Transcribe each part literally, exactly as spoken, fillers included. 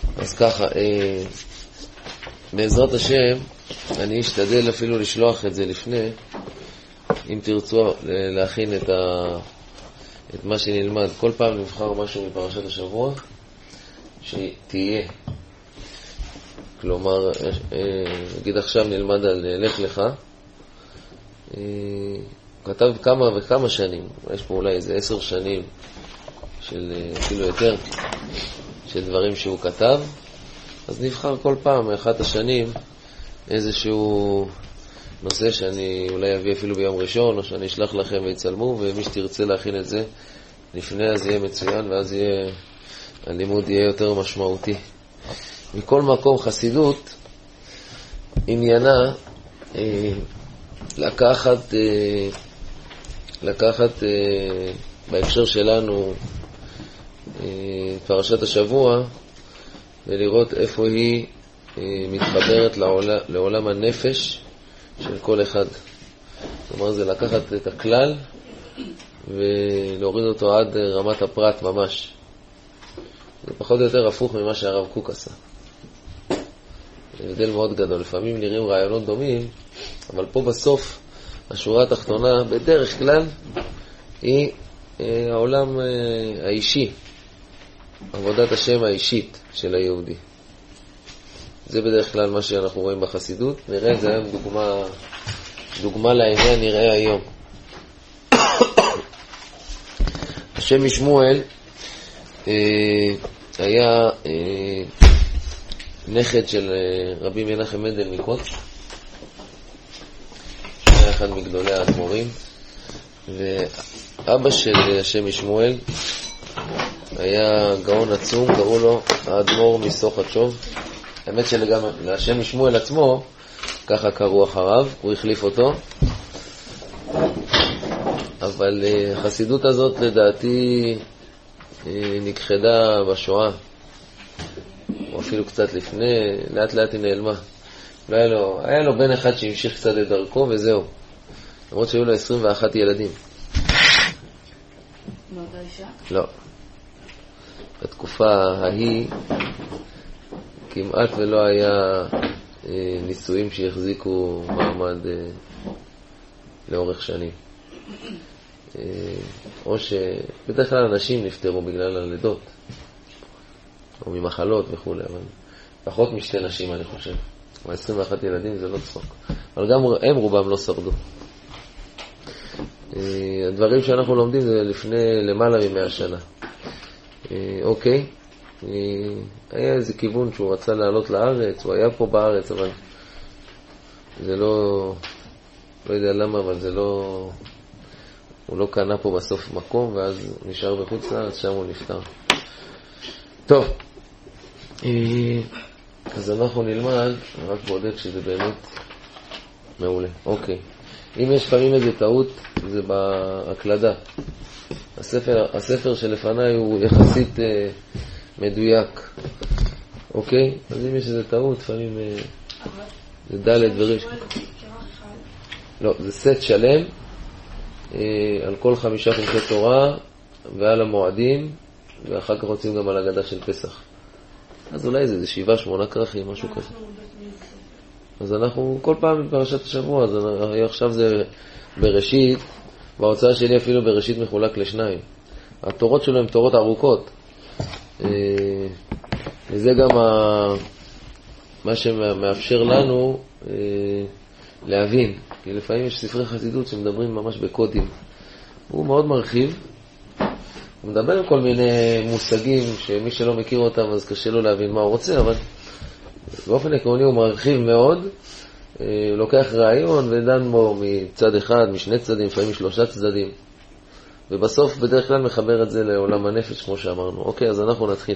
אז ככה, אה, בעזרת השם, אני אשתדל אפילו לשלוח את זה לפני, אם תרצו להכין את, ה, את מה שנלמד. כל פעם נבחר משהו מפרשת השבוע שתהיה. כלומר, נגיד עכשיו נלמד על לך לך. כתב כמה וכמה שנים, יש פה אולי איזה עשר שנים, של אפילו יותר, של דברים שהוא כתב. אז נבחר כל פעם מאחת השנים איזשהו נושא שאני אולי אביא אפילו ביום ראשון, או שאני אשלח לכם ויצלמו, ומי שתרצה להכין את זה לפני, אז יהיה מצוין, ואז יהיה, הלימוד יהיה יותר משמעותי. מכל מקום, חסידות עניינה אה, לקחת אה, לקחת אה, בהקשר שלנו אה, פרשת השבוע, ולראות איפה היא אה, מתחברת לעולם, לעולם הנפש של כל אחד. זאת אומרת, זה לקחת את הכלל ולהוריד אותו עד רמת הפרט ממש. זה פחות או יותר הפוך ממה שהרב קוק עשה. זה הבדל מאוד גדול. לפעמים נראים רעיונות דומים, אבל פה בסוף השורה התחתונה בדרך כלל היא אה, העולם אה, האישי, עבודת השם האישית של היהודי. זה בדרך כלל מה שאנחנו רואים בחסידות. נראה את זה היום דוגמה, דוגמה לעניין נראה היום. השם משמואל אה, היה אה, נכד של אה, רבי מנחם מנדל מקוץ, היה אחד מגדולי האדמו"רים, ואבא של השם משמואל היה גאון עצום, קראו לו האדמו"ר מסוכתשוב. האמת שגם להשם משמואל עצמו ככה קראו אחריו, הוא החליף אותו. אבל החסידות הזאת לדעתי נכחדה בשואה, או אפילו קצת לפני, לאט לאט היא נעלמה. היה לו, היה לו בן אחד שהמשיך קצת את דרכו וזהו, למרות שהיו לו עשרים ואחת ילדים. מאותה אישה? לא. בתקופה ההיא כמעט ולא היה אה, נישואים שהחזיקו מעמד אה, לאורך שנים. אה, או שבדרך כלל אנשים נפטרו בגלל הלידות, או ממחלות וכו', אבל פחות משתי נשים אני חושב. עשרים ואחת ילדים זה לא צחוק. אבל גם הם רובם לא שרדו. אה, הדברים שאנחנו לומדים זה לפני למעלה ממאה שנה. אה, אוקיי. היה איזה כיוון שהוא רצה לעלות לארץ, הוא היה פה בארץ, אבל זה לא, לא יודע למה, אבל זה לא, הוא לא קנה פה בסוף מקום, ואז הוא נשאר בחוץ לארץ, שם הוא נפטר. טוב, אז אנחנו נלמד, רק בודק שזה באמת מעולה. אוקיי, אם יש פעמים איזה טעות, זה בהקלדה. הספר, הספר שלפניי הוא יחסית מדויק. אוקיי? אז אם יש איזה טעות, לפעמים זה ד' וריש. לא, זה סט שלם על כל חמישה חומשי תורה ועל המועדים, ואחר כך רוצים גם על הגדה של פסח. אז אולי זה שבעה, שמונה כרכים, משהו כזה. אז אנחנו כל פעם בפרשת השבוע, אז עכשיו זה בראשית, בהוצאה שלי אפילו בראשית מחולק לשניים. התורות שלו הן תורות ארוכות. וזה גם מה שמאפשר לנו להבין. כי לפעמים יש ספרי חסידות שמדברים ממש בקודים. הוא מאוד מרחיב. הוא מדבר על כל מיני מושגים שמי שלא מכיר אותם אז קשה לו להבין מה הוא רוצה, אבל באופן עקרוני הוא מרחיב מאוד. הוא לוקח רעיון ודן בו מצד אחד, משני צדדים, לפעמים שלושה צדדים. ובסוף בדרך כלל מחבר את זה לעולם הנפש, כמו שאמרנו. אוקיי, אז אנחנו נתחיל.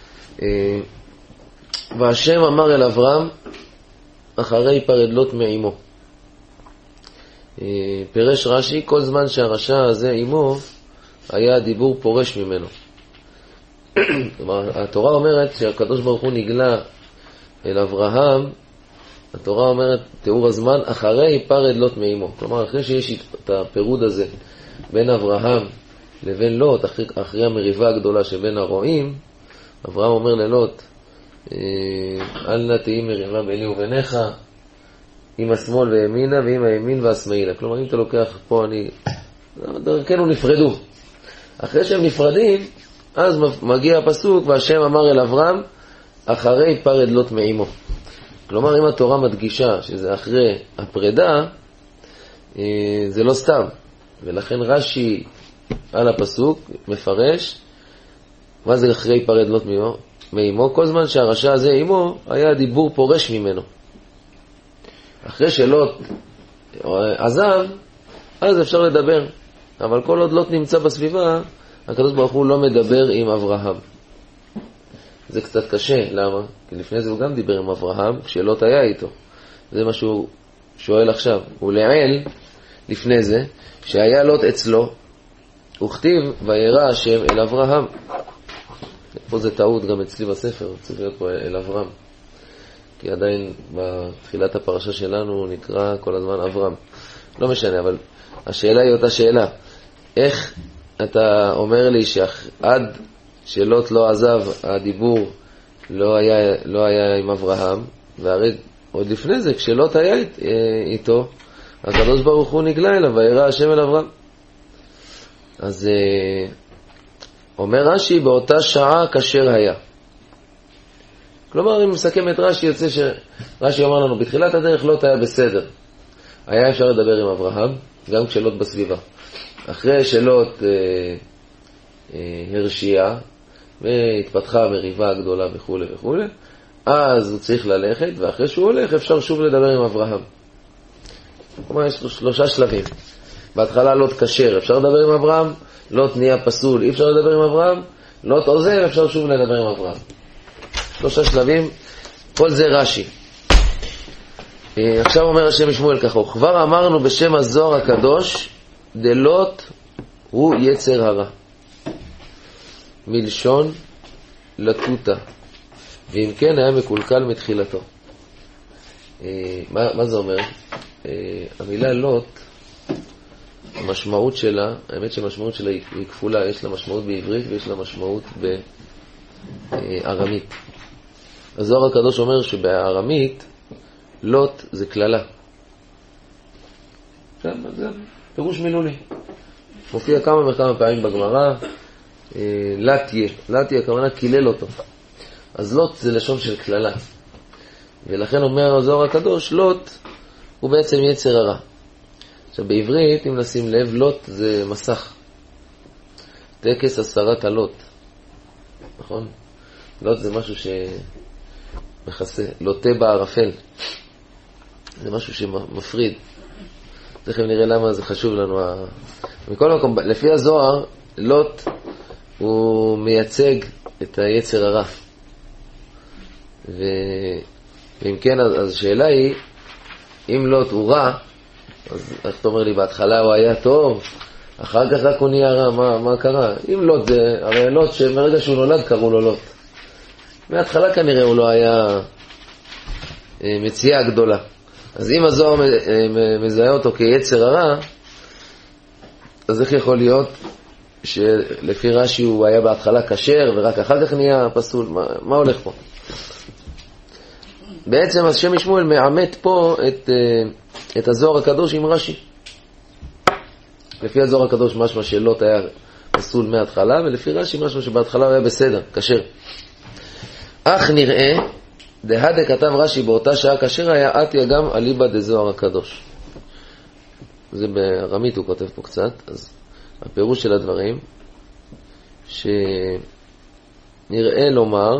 והשם אמר אל אברהם, אחרי פרד לוט מעמו. פירש רש"י, כל זמן שהרשע הזה עמו, היה דיבור פורש ממנו. כלומר, התורה אומרת שהקדוש ברוך הוא נגלה אל אברהם, התורה אומרת, תיאור הזמן, אחרי פרד לוט מעמו. כלומר, אחרי שיש את הפירוד הזה בין אברהם לבין לוט, אחרי, אחרי המריבה הגדולה שבין הרועים, אברהם אומר ללוט, אל נא תהי מריבה ביני וביניך, עם השמאל וימינה ועם הימין והשמאלה. כלומר, אם אתה לוקח פה, אני... דרכנו נפרדו. אחרי שהם נפרדים, אז מגיע הפסוק, והשם אמר אל אברהם, אחרי פרד לוט מעמו. כלומר, אם התורה מדגישה שזה אחרי הפרידה, זה לא סתם. ולכן רש"י על הפסוק מפרש, מה זה אחרי פרד לוט מעמו? כל זמן שהרשע הזה עמו, היה דיבור פורש ממנו. אחרי שלוט עזב, אז אפשר לדבר. אבל כל עוד לוט נמצא בסביבה, הקדוש ברוך הוא לא מדבר עם אברהם. זה קצת קשה, למה? כי לפני זה הוא גם דיבר עם אברהם, כשלוט היה איתו. זה מה שהוא שואל עכשיו. הוא לעיל, לפני זה, שהיה לוט אצלו, וכתיב, וירא השם אל אברהם. פה זה טעות גם אצלי בספר, צריך להיות פה אל אברהם. כי עדיין בתחילת הפרשה שלנו נקרא כל הזמן אברהם. לא משנה, אבל השאלה היא אותה שאלה. איך אתה אומר לי שעד שלוט לא עזב, הדיבור לא היה, לא היה עם אברהם, והרי עוד לפני זה, כשלוט היה איתו, הקדוש ברוך הוא נגלה אליו, וירא השם אל אברהם. אז אומר רש"י, באותה שעה כאשר היה. כלומר, אם מסכם את רש"י, יוצא שרש"י אומר לנו, בתחילת הדרך לוט היה בסדר. היה אפשר לדבר עם אברהם, גם כשלוט בסביבה. אחרי שלוט אה, אה, הרשיע, והתפתחה מריבה גדולה וכו' וכו', אז הוא צריך ללכת, ואחרי שהוא הולך אפשר שוב לדבר עם אברהם. כלומר, יש שלושה שלבים. בהתחלה לוט כשר, אפשר לדבר עם אברהם, לוט נהיה פסול, אי אפשר לדבר עם אברהם, לוט עוזב, אפשר שוב לדבר עם אברהם. שלושה שלבים, כל זה רש"י. עכשיו אומר השם שמואל ככה, כבר אמרנו בשם הזוהר הקדוש, דלוט הוא יצר הרע. מלשון לטוטה. ואם כן היה מקולקל מתחילתו. מה, מה זה אומר? המילה לוט, המשמעות שלה, האמת שהמשמעות שלה היא כפולה, יש לה משמעות בעברית ויש לה משמעות בארמית. הזוהר הקדוש אומר שבארמית לוט זה כללה. זה פירוש מילולי. מופיע כמה וכמה פעמים בגמרא, לטיה, לטיה הכוונה קילל אותו. אז לוט זה לשון של כללה. ולכן אומר הזוהר הקדוש, לוט הוא בעצם יצר הרע. עכשיו בעברית, אם נשים לב, לוט זה מסך. טקס הסרת הלוט. נכון? לוט זה משהו שמכסה, לוטה בערפל. זה משהו שמפריד. תכף נראה למה זה חשוב לנו. מכל מקום, לפי הזוהר, לוט הוא מייצג את היצר הרע. ו... ואם כן, אז השאלה היא, אם לוט הוא רע, אז איך אתה אומר לי, בהתחלה הוא היה טוב, אחר כך רק הוא נהיה רע, מה, מה קרה? אם לוט זה, הרי לוט שמרגע שהוא נולד קראו לו לוט. מההתחלה כנראה הוא לא היה מציאה גדולה. אז אם הזוהר מזהה אותו כיצר הרע, אז איך יכול להיות שלפי רש"י הוא היה בהתחלה כשר ורק אחר כך נהיה פסול? מה, מה הולך פה? בעצם השם שמואל מעמת פה את, את הזוהר הקדוש עם רש"י. לפי הזוהר הקדוש משמע שלוט היה פסול מההתחלה, ולפי רש"י משמע שבהתחלה הוא היה בסדר, כשר. אך נראה, דהדה כתב רש"י באותה שעה כשר היה עתיה גם אליבא דזוהר הקדוש. זה בארמית הוא כותב פה קצת, אז הפירוש של הדברים, שנראה לומר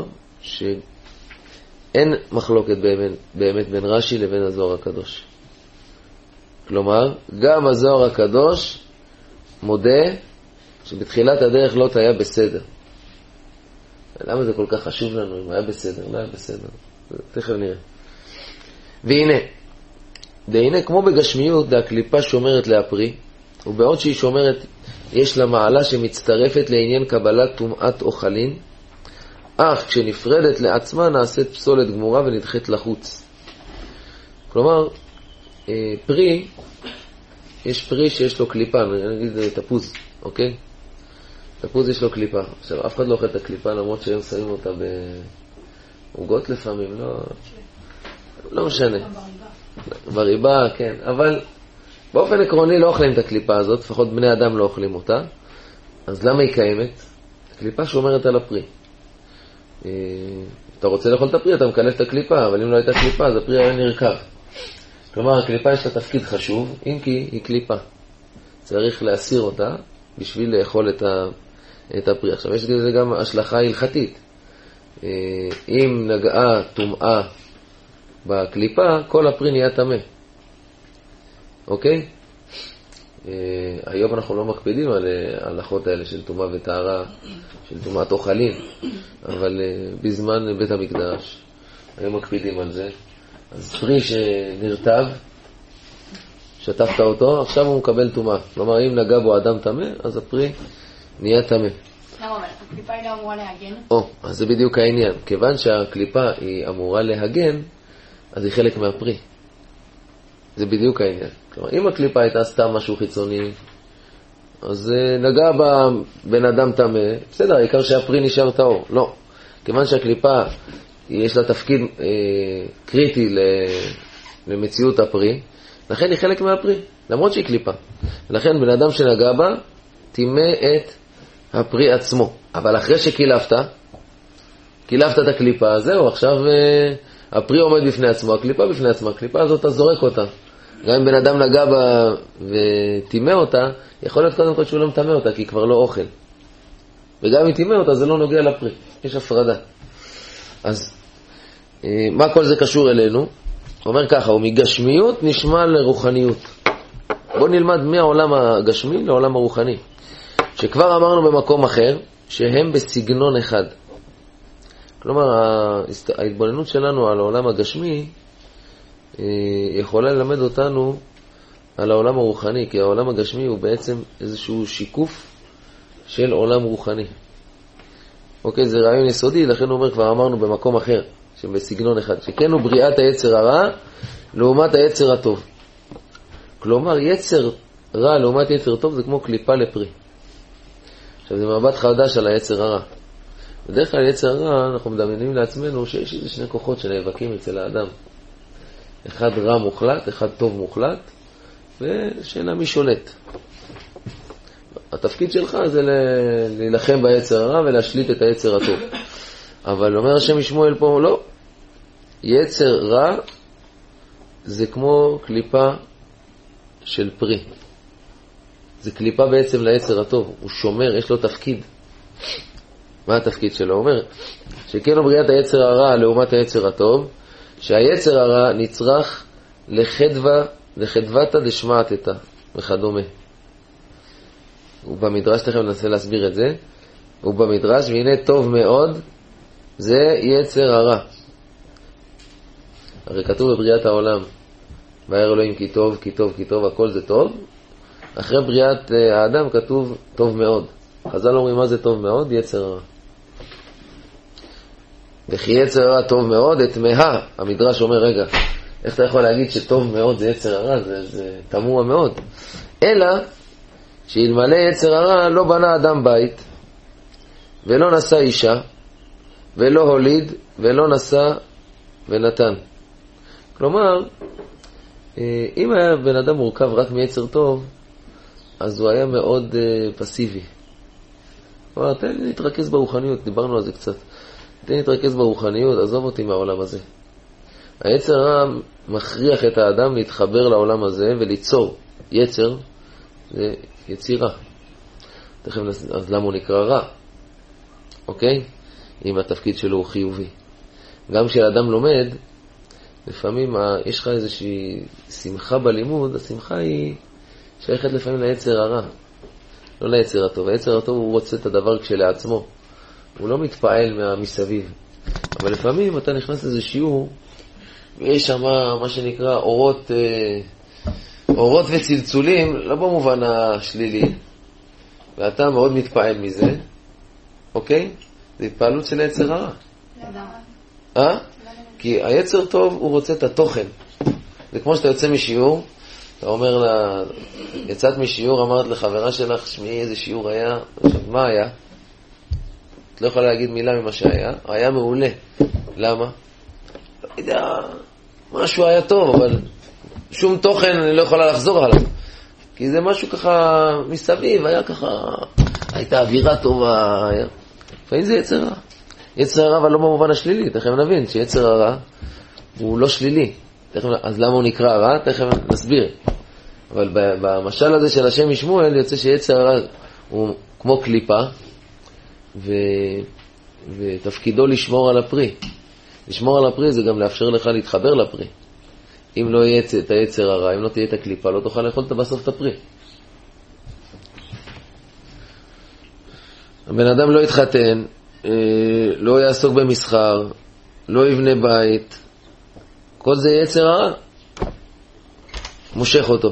שאין מחלוקת באמת, באמת בין רש"י לבין הזוהר הקדוש. כלומר, גם הזוהר הקדוש מודה שבתחילת הדרך לוט היה בסדר. למה זה כל כך חשוב לנו אם היה בסדר? לא היה בסדר. תכף נראה. והנה, והנה כמו בגשמיות, הקליפה שומרת להפרי, ובעוד שהיא שומרת, יש לה מעלה שמצטרפת לעניין קבלת טומאת אוכלין, אך כשנפרדת לעצמה נעשית פסולת גמורה ונדחית לחוץ. כלומר, פרי, יש פרי שיש לו קליפה, נגיד תפוז, אוקיי? תפוז יש לו קליפה. עכשיו, אף אחד לא אוכל את הקליפה, למרות שהם שמים אותה עוגות לפעמים, לא, לא משנה. בריבה, כן, אבל באופן עקרוני לא אוכלים את הקליפה הזאת, לפחות בני אדם לא אוכלים אותה. אז למה היא קיימת? הקליפה שומרת על הפרי. אתה רוצה לאכול את הפרי, אתה מקלף את הקליפה, אבל אם לא הייתה קליפה, אז הפרי היה נרכב. כלומר, הקליפה יש לה תפקיד חשוב, אם כי היא קליפה. צריך להסיר אותה בשביל לאכול את, ה, את הפרי. עכשיו, יש לזה גם השלכה הלכתית. אם נגעה טומאה בקליפה, כל הפרי נהיה טמא. אוקיי? היום אנחנו לא מקפידים על ההלכות האלה של טומאה וטהרה, של טומאת אוכלים, אבל בזמן בית המקדש היום מקפידים על זה. אז פרי שנרטב, שטפת אותו, עכשיו הוא מקבל טומאה. כלומר, אם נגע בו אדם טמא, אז הפרי נהיה טמא. למה? אבל הקליפה היא לא אמורה להגן? או, אז זה בדיוק העניין. כיוון שהקליפה היא אמורה להגן, אז היא חלק מהפרי. זה בדיוק העניין. כלומר, אם הקליפה הייתה סתם משהו חיצוני, אז נגע בה בן אדם טמא, בסדר, העיקר שהפרי נשאר טהור. לא. כיוון שהקליפה יש לה תפקיד אה, קריטי למציאות הפרי, לכן היא חלק מהפרי, למרות שהיא קליפה. לכן בן אדם שנגע בה, טימא את הפרי עצמו. אבל אחרי שקילפת, קילפת את הקליפה, זהו, עכשיו אה, הפרי עומד בפני עצמו, הקליפה בפני עצמה, הקליפה הזאת אתה זורק אותה. גם אם בן אדם נגע בה וטימא אותה, יכול להיות קודם כל שהוא לא מטמא אותה, כי היא כבר לא אוכל. וגם אם טימא אותה, זה לא נוגע לפרי. יש הפרדה. אז מה כל זה קשור אלינו? הוא אומר ככה, הוא מגשמיות נשמע לרוחניות. בוא נלמד מהעולם הגשמי לעולם הרוחני. שכבר אמרנו במקום אחר, שהם בסגנון אחד. כלומר, ההתבוננות שלנו על העולם הגשמי, יכולה ללמד אותנו על העולם הרוחני, כי העולם הגשמי הוא בעצם איזשהו שיקוף של עולם רוחני. אוקיי, זה רעיון יסודי, לכן הוא אומר, כבר אמרנו במקום אחר, שבסגנון אחד, שכן הוא בריאת היצר הרע לעומת היצר הטוב. כלומר, יצר רע לעומת יצר טוב זה כמו קליפה לפרי. עכשיו, זה מבט חדש על היצר הרע. בדרך כלל יצר רע, אנחנו מדמיינים לעצמנו שיש איזה שני כוחות שנאבקים אצל האדם. אחד רע מוחלט, אחד טוב מוחלט, ושאלה מי שולט. התפקיד שלך זה להילחם ביצר הרע ולהשליט את היצר הטוב. אבל אומר השם משמואל פה, לא. יצר רע זה כמו קליפה של פרי. זה קליפה בעצם ליצר הטוב. הוא שומר, יש לו תפקיד. מה התפקיד שלו? הוא אומר שכן הוא בריאת היצר הרע לעומת היצר הטוב, שהיצר הרע נצרך לחדווה, לחדוותה דשמעתתא וכדומה. הוא במדרש, תכף ננסה להסביר את זה. הוא במדרש, והנה טוב מאוד, זה יצר הרע. הרי כתוב בבריאת העולם, וירא אלוהים כי טוב, כי טוב, כי טוב, הכל זה טוב. אחרי בריאת האדם כתוב טוב מאוד. חז"ל אומרים מה זה טוב מאוד? יצר הרע. וכי יצר הרע טוב מאוד, את מה. המדרש אומר, רגע, איך אתה יכול להגיד שטוב מאוד זה יצר הרע? זה, זה תמוה מאוד. אלא, שאלמלא יצר הרע לא בנה אדם בית, ולא נשא אישה, ולא הוליד, ולא נשא ונתן. כלומר, אם היה בן אדם מורכב רק מיצר טוב, אז הוא היה מאוד פסיבי. כלומר, תן לי להתרכז ברוחניות, דיברנו על זה קצת. תן לי להתרכז ברוחניות, עזוב אותי מהעולם הזה. היצר הרע מכריח את האדם להתחבר לעולם הזה וליצור. יצר זה יצירה. תכף נס... אז למה הוא נקרא רע? אוקיי? אם התפקיד שלו הוא חיובי. גם כשאדם לומד, לפעמים יש לך איזושהי שמחה בלימוד, השמחה היא שייכת לפעמים ליצר הרע. לא ליצר הטוב. היצר הטוב הוא רוצה את הדבר כשלעצמו. הוא לא מתפעל מהמסביב. אבל לפעמים אתה נכנס לאיזה שיעור, ויש שם מה שנקרא אורות, אורות וצלצולים, לא במובן השלילי, ואתה מאוד מתפעל מזה, אוקיי? זה התפעלות של היצר הרע. אה? כי היצר טוב הוא רוצה את התוכן. זה כמו שאתה יוצא משיעור, אתה אומר לה, יצאת משיעור, אמרת לחברה שלך, שמי איזה שיעור היה, עכשיו מה היה? את לא יכולה להגיד מילה ממה שהיה, היה מעולה. למה? לא יודע, משהו היה טוב, אבל שום תוכן אני לא יכולה לחזור עליו. כי זה משהו ככה מסביב, היה ככה, הייתה אווירה טובה. היה... לפעמים זה יצר רע. יצר הרע, אבל לא במובן השלילי. תכף נבין שיצר הרע הוא לא שלילי. תכף, אז למה הוא נקרא רע? תכף נסביר. אבל במשל הזה של השם משמואל יוצא שיצר הרע הוא כמו קליפה, ו... ותפקידו לשמור על הפרי. לשמור על הפרי זה גם לאפשר לך להתחבר לפרי. אם לא יהיה את היצר הרע, אם לא תהיה את הקליפה, לא תוכל לאכול בסוף את הפרי. הבן אדם לא יתחתן, לא יעסוק במסחר, לא יבנה בית, כל זה יצר הרע, מושך אותו.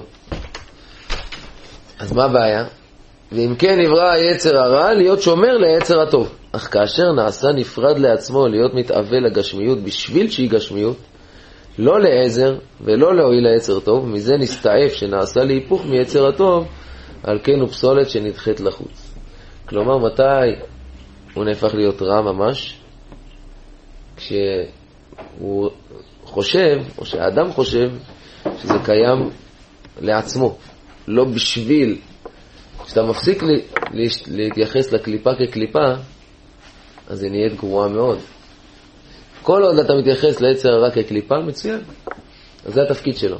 אז מה הבעיה? ואם כן נברא היצר הרע, להיות שומר ליצר הטוב. אך כאשר נעשה נפרד לעצמו להיות מתאווה לגשמיות בשביל שהיא גשמיות, לא לעזר ולא להועיל ליצר טוב, מזה נסתעף שנעשה להיפוך מיצר הטוב, על כן הוא פסולת שנדחית לחוץ. כלומר, מתי הוא נהפך להיות רע ממש? כשהוא חושב, או שהאדם חושב, שזה קיים לעצמו, לא בשביל. כשאתה מפסיק לי, להתייחס לקליפה כקליפה, אז היא נהיית גרועה מאוד. כל עוד אתה מתייחס ליצר הרע כקליפה, מצוין. אז זה התפקיד שלו.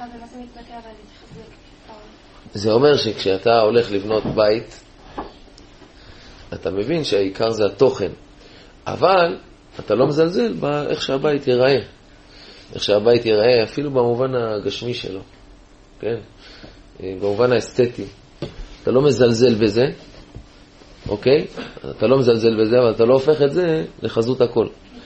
זה אומר שכשאתה הולך לבנות בית, אתה מבין שהעיקר זה התוכן. אבל אתה לא מזלזל באיך שהבית ייראה. איך שהבית ייראה, אפילו במובן הגשמי שלו. כן? במובן האסתטי. אתה לא מזלזל בזה, אוקיי? אתה לא מזלזל בזה, אבל אתה לא הופך את זה לחזות הכל.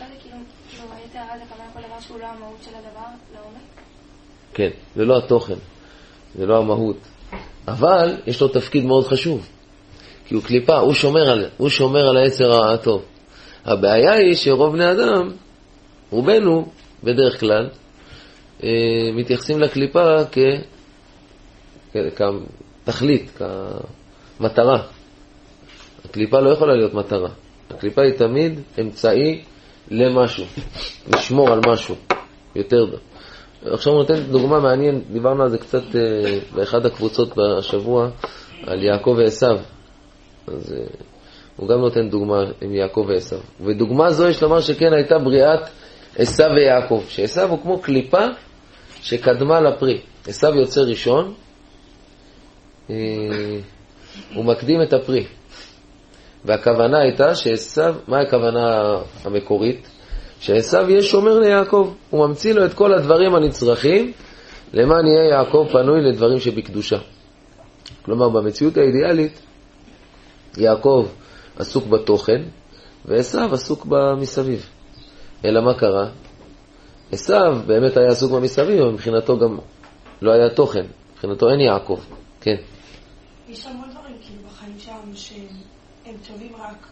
כן, זה לא התוכן, זה לא המהות. אבל יש לו תפקיד מאוד חשוב. כי הוא קליפה, הוא שומר על, הוא שומר על היצר הטוב. הבעיה היא שרוב בני אדם, רובנו, בדרך כלל, מתייחסים לקליפה כ... כתכלית, כמטרה. הקליפה לא יכולה להיות מטרה. הקליפה היא תמיד אמצעי למשהו, לשמור על משהו, יותר דו. עכשיו נותן דוגמה מעניין, דיברנו על זה קצת אה, באחד הקבוצות בשבוע, על יעקב ועשיו. אז אה, הוא גם נותן דוגמה עם יעקב ועשיו. ודוגמה זו יש לומר שכן הייתה בריאת עשיו ויעקב. שעשיו הוא כמו קליפה שקדמה לפרי. עשיו יוצא ראשון, אה, הוא מקדים את הפרי. והכוונה הייתה שעשיו, מה הכוונה המקורית? שעשיו יהיה שומר ליעקב, הוא ממציא לו את כל הדברים הנצרכים, למען יהיה יעקב פנוי לדברים שבקדושה. כלומר, במציאות האידיאלית, יעקב עסוק בתוכן, ועשיו עסוק במסביב. אלא מה קרה? עשיו באמת היה עסוק במסביב, אבל מבחינתו גם לא היה תוכן, מבחינתו אין יעקב. כן. יש המון דברים כאילו בחיים שם שהם טובים רק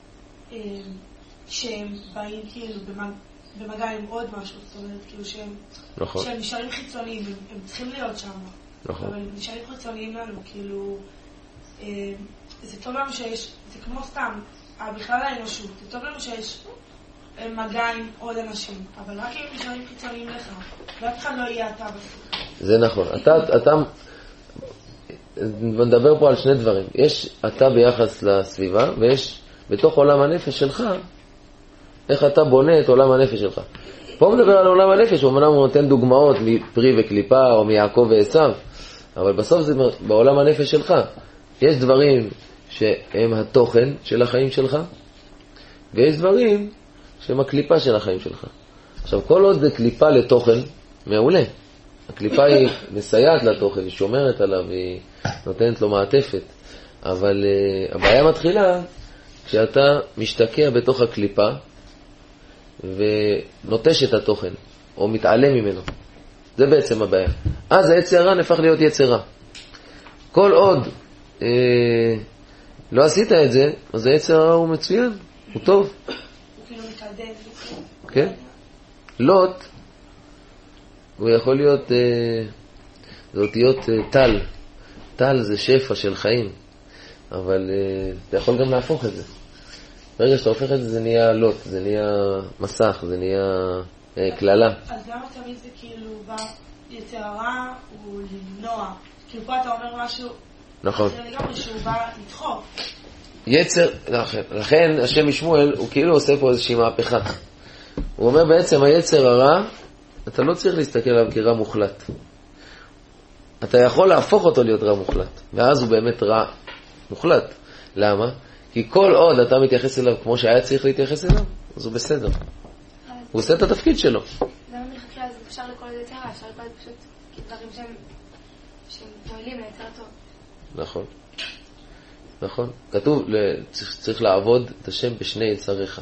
שהם באים כאילו במגע עם עוד משהו, זאת אומרת כאילו שהם, נכון. שהם נשארים חיצוניים, הם, הם צריכים להיות שם, נכון. אבל הם נשארים חיצוניים לנו, כאילו זה טוב לנו שיש, זה כמו סתם, בכלל האנושות, זה טוב לנו שיש מגע עם עוד אנשים, אבל רק אם נשארים חיצוניים לך, ואף אחד לא יהיה אתה בסוף. זה נכון, אתה, אתה נדבר פה על שני דברים, יש אתה ביחס לסביבה, ויש בתוך עולם הנפש שלך, איך אתה בונה את עולם הנפש שלך. פה הוא מדבר על עולם הנפש, אומנם הוא נותן דוגמאות מפרי וקליפה או מיעקב ועשיו, אבל בסוף זה בעולם הנפש שלך. יש דברים שהם התוכן של החיים שלך, ויש דברים שהם הקליפה של החיים שלך. עכשיו, כל עוד זה קליפה לתוכן, מעולה. הקליפה היא מסייעת לתוכן, היא שומרת עליו, היא נותנת לו מעטפת. אבל uh, הבעיה מתחילה כשאתה משתקע בתוך הקליפה, ונוטש את התוכן, או מתעלם ממנו. זה בעצם הבעיה. אז היצר הרע נהפך להיות יצר רע. כל עוד אה, לא עשית את זה, אז היצר הרע הוא מצוין, הוא טוב. הוא כאילו מתעדף. כן? לוט, הוא יכול להיות, אה, זה אותיות אה, טל. טל זה שפע של חיים, אבל אה, אתה יכול גם להפוך את זה. ברגע שאתה הופך את זה, זה נהיה לוט, זה נהיה מסך, זה נהיה אה, כללה. אז למה תמיד זה כאילו בא יצר הרע הוא למנוע? כאילו פה אתה אומר משהו, נכון. זה לגמרי שהוא בא לדחוף. יצר, לכן, לכן השם משמואל הוא כאילו עושה פה איזושהי מהפכה. הוא אומר בעצם היצר הרע, אתה לא צריך להסתכל עליו כרע מוחלט. אתה יכול להפוך אותו להיות רע מוחלט, ואז הוא באמת רע מוחלט. למה? כי כל עוד אתה מתייחס אליו כמו שהיה צריך להתייחס אליו, אז הוא בסדר. הוא עושה את התפקיד שלו. למה מלכתחילה זה אפשר לכל את יצר הרע, אפשר לכל את פשוט דברים שהם פועלים ליצר טוב. נכון. נכון. כתוב, צריך, צריך לעבוד את השם בשני יצריך.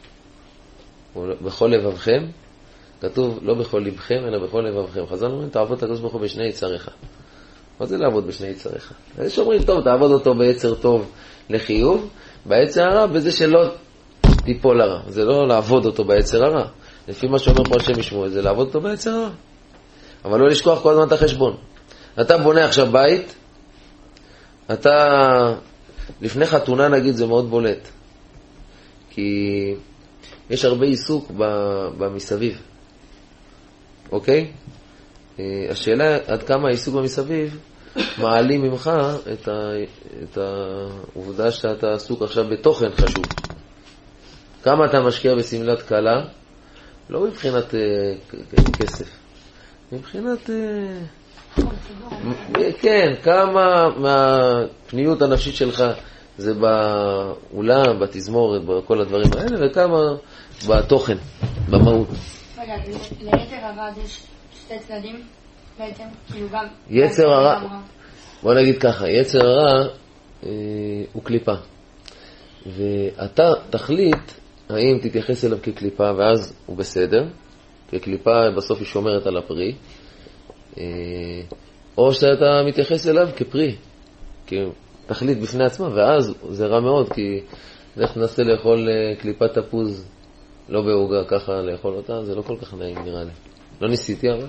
בכל לבבכם, כתוב לא בכל לבכם, אלא בכל לבבכם. חז"ל אומרים, תעבוד את הקדוש ברוך הוא בשני יצריך. מה זה לעבוד בשני יצריך? יש אומרים, טוב, תעבוד אותו ביצר טוב לחיוב, ביצר הרע, בזה שלא תיפול הרע. זה לא לעבוד אותו ביצר הרע. לפי מה שאומר פה השם משמואל, זה לעבוד אותו ביצר הרע. אבל לא לשכוח כל הזמן את החשבון. אתה בונה עכשיו בית, אתה, לפני חתונה נגיד, זה מאוד בולט. כי יש הרבה עיסוק במסביב. אוקיי? השאלה עד כמה העיסוק במסביב מעלים ממך את, ה, את העובדה שאתה עסוק עכשיו בתוכן חשוב. כמה אתה משקיע בסמלת קלה, לא מבחינת uh, כסף, מבחינת... Uh, כן, כמה מהפניות הנפשית שלך זה באולם, בתזמורת, בכל הדברים האלה, וכמה בתוכן, במהות. רגע, ליתר הרע יש שתי צדדים בעצם, כאילו גם... יצר הרע, בוא נגיד ככה, יצר הרע אה, הוא קליפה. ואתה תחליט האם תתייחס אליו כקליפה, ואז הוא בסדר, כקליפה בסוף היא שומרת על הפרי, אה, או שאתה מתייחס אליו כפרי, כי תחליט בפני עצמה, ואז זה רע מאוד, כי איך ננסה לאכול קליפת תפוז לא בעוגה, ככה לאכול אותה, זה לא כל כך נעים נראה לי. לא ניסיתי אבל.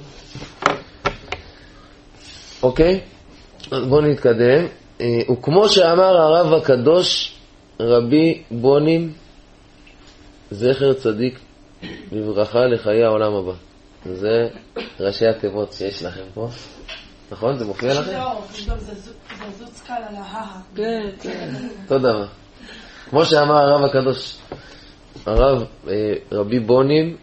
אוקיי, אז בואו נתקדם. וכמו שאמר הרב הקדוש רבי בונים, זכר צדיק לברכה לחיי העולם הבא. זה ראשי התיבות שיש לכם פה. נכון? זה מופיע לכם? לא, זה זוץ קל על ההה. כן, כן. תודה. כמו שאמר הרב הקדוש, הרב רבי בונים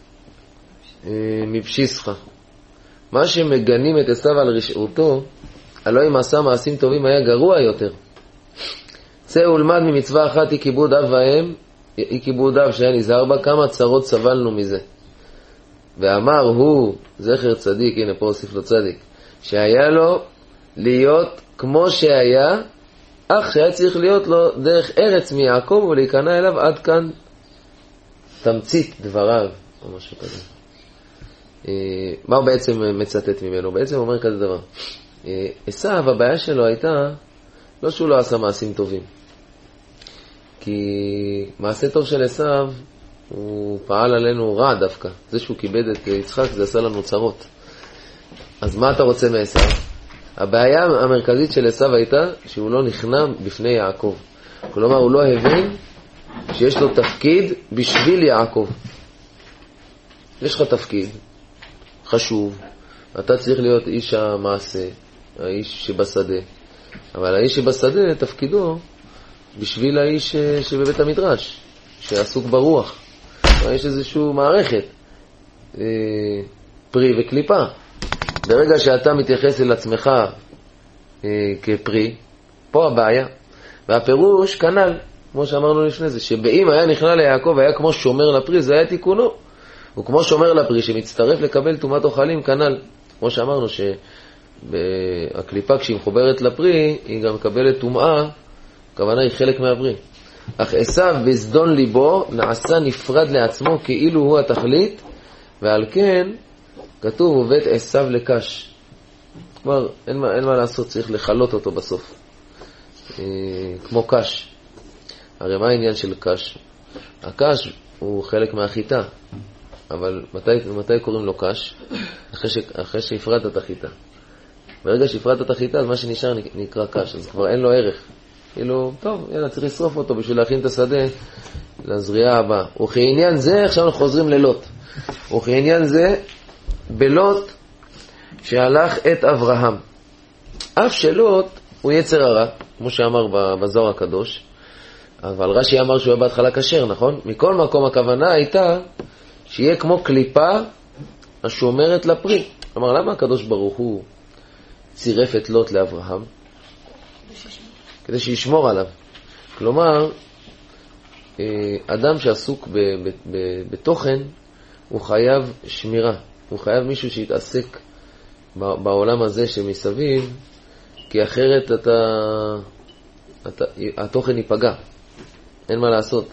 מבשיסחה, מה שמגנים את עשיו על רשעותו, הלא אם עשה מעשים טובים היה גרוע יותר. צא ולמד ממצווה אחת, אי כיבוד אב ואם, אי כיבוד אב שהיה נזהר בה, כמה צרות סבלנו מזה. ואמר הוא, זכר צדיק, הנה פה הוסיף לו צדיק, שהיה לו להיות כמו שהיה, אך שהיה צריך להיות לו דרך ארץ מיעקב ולהיכנע אליו. עד כאן תמצית דבריו או משהו כזה. מה הוא בעצם מצטט ממנו? בעצם הוא אומר כזה דבר. עשיו, הבעיה שלו הייתה לא שהוא לא עשה מעשים טובים, כי מעשה טוב של עשיו הוא פעל עלינו רע דווקא. זה שהוא כיבד את יצחק זה עשה לנו צרות. אז מה אתה רוצה מעשיו? הבעיה המרכזית של עשיו הייתה שהוא לא נכנע בפני יעקב. כלומר הוא לא הבין שיש לו תפקיד בשביל יעקב. יש לך תפקיד חשוב, אתה צריך להיות איש המעשה, האיש שבשדה, אבל האיש שבשדה תפקידו בשביל האיש שבבית המדרש, שעסוק ברוח. יש איזושהי מערכת, פרי וקליפה. ברגע שאתה מתייחס אל עצמך כפרי, פה הבעיה. והפירוש כנ"ל, כמו שאמרנו לפני זה, שבאם היה נכנע ליעקב היה כמו שומר לפרי, זה היה תיקונו. הוא כמו שומר לפרי שמצטרף לקבל תומת אוכלים כנ"ל. כמו שאמרנו שהקליפה כשהיא מחוברת לפרי, היא גם מקבלת תומעה, הכוונה היא חלק מהפרי. אך עשיו בזדון ליבו נעשה נפרד לעצמו כאילו הוא התכלית, ועל כן כתוב ובית עשיו לקש. כלומר, אין מה, אין מה לעשות, צריך לחלות אותו בסוף. אה, כמו קש. הרי מה העניין של קש? הקש הוא חלק מהחיטה. אבל מתי, מתי קוראים לו קש? אחרי, ש, אחרי שהפרדת את החיטה. ברגע שהפרדת את החיטה, אז מה שנשאר נקרא קש, אז כבר אין לו ערך. כאילו, טוב, יאללה, צריך לשרוף אותו בשביל להכין את השדה לזריעה הבאה. וכעניין זה, עכשיו אנחנו חוזרים ללוט. וכעניין זה, בלוט שהלך את אברהם. אף שלוט הוא יצר הרע, כמו שאמר בזוהר הקדוש, אבל רש"י אמר שהוא היה בהתחלה כשר, נכון? מכל מקום הכוונה הייתה שיהיה כמו קליפה השומרת לפרי. אמר, למה הקדוש ברוך הוא צירף את לוט לאברהם? כדי שישמור עליו. כלומר, אדם שעסוק ב- ב- ב- בתוכן, הוא חייב שמירה. הוא חייב מישהו שיתעסק בעולם הזה שמסביב, כי אחרת אתה, אתה, התוכן ייפגע. אין מה לעשות.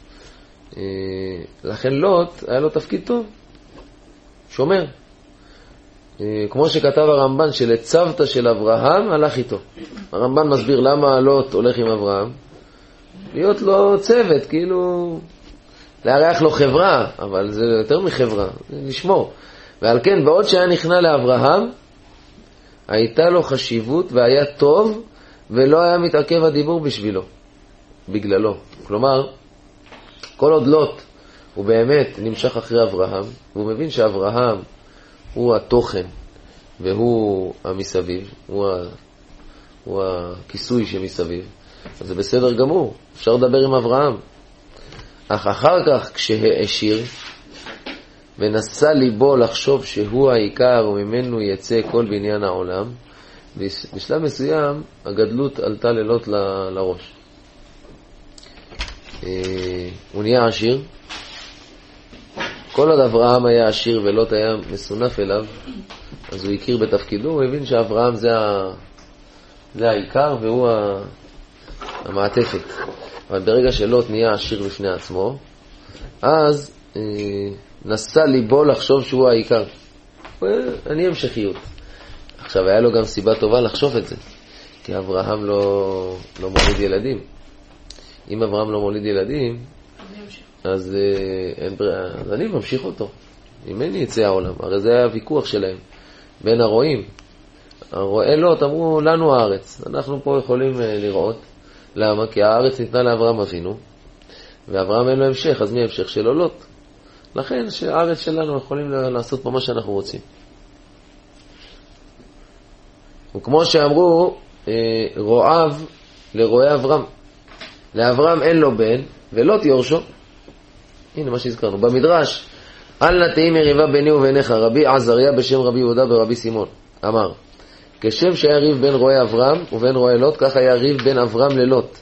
לכן לוט היה לו תפקיד טוב. שומר. כמו שכתב הרמב"ן, שלצוותא של אברהם הלך איתו. הרמב"ן מסביר למה לוט הולך עם אברהם. להיות לו צוות, כאילו לארח לו חברה, אבל זה יותר מחברה, זה לשמור. ועל כן, בעוד שהיה נכנע לאברהם, הייתה לו חשיבות והיה טוב, ולא היה מתעכב הדיבור בשבילו, בגללו. כלומר, כל עוד לוט הוא באמת נמשך אחרי אברהם, והוא מבין שאברהם הוא התוכן, והוא המסביב, הוא, ה... הוא הכיסוי שמסביב, אז זה בסדר גמור, אפשר לדבר עם אברהם. אך אחר כך כשהעשיר ונסה ליבו לחשוב שהוא העיקר וממנו יצא כל בניין העולם, בשלב מסוים הגדלות עלתה ללוט ל... לראש. הוא נהיה עשיר. כל עוד אברהם היה עשיר ולוט היה מסונף אליו, אז הוא הכיר בתפקידו, הוא הבין שאברהם זה, ה... זה העיקר והוא ה... המעטפת. אבל ברגע שלוט נהיה עשיר בפני עצמו, אז אה, נסה ליבו לחשוב שהוא העיקר. אני המשכיות. עכשיו היה לו גם סיבה טובה לחשוב את זה, כי אברהם לא, לא מוליד ילדים. אם אברהם לא מוליד ילדים, אז אה, אין ברירה, אז אני ממשיך אותו. ממני יצא העולם. הרי זה היה הוויכוח שלהם בין הרועים. הרועי לוט אמרו לנו הארץ, אנחנו פה יכולים אה, לראות. למה? כי הארץ ניתנה לאברהם אבינו, ואברהם אין לו המשך, אז מי המשך שלו? לוט. לכן שהארץ שלנו יכולים לעשות פה מה שאנחנו רוצים. וכמו שאמרו, אה, רועב לרועי אברהם. לאברהם אין לו בן, ולוט יורשו. הנה מה שהזכרנו. במדרש, אל נא תהי מריבה ביני וביניך, רבי עזריה בשם רבי יהודה ורבי סימון. אמר, כשם שהיה ריב בין רועי אברהם ובין רועי לוט, כך היה ריב בין אברהם ללוט.